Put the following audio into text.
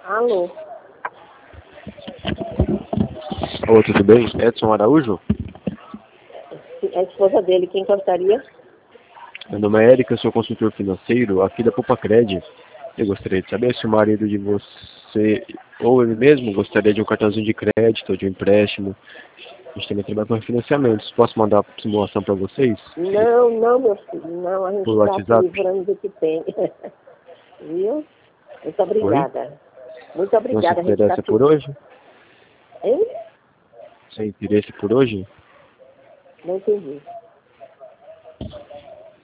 Alô? Oi, tudo bem? Edson Araújo? É a esposa dele, quem gostaria? Meu nome é Érica, sou consultor financeiro aqui da Pupacred. Eu gostaria de saber se o marido de você ou ele mesmo gostaria de um cartãozinho de crédito ou de um empréstimo. A gente também trabalha com refinanciamentos. Posso mandar a simulação para vocês? Não, meu filho, não, a gente Por está se WhatsApp? livrando do que tem. Viu? Muito Oi? obrigada. Muito Não se obrigada, a gente está interessa se... por hoje? Hein? Sem interesse por hoje? Não entendi.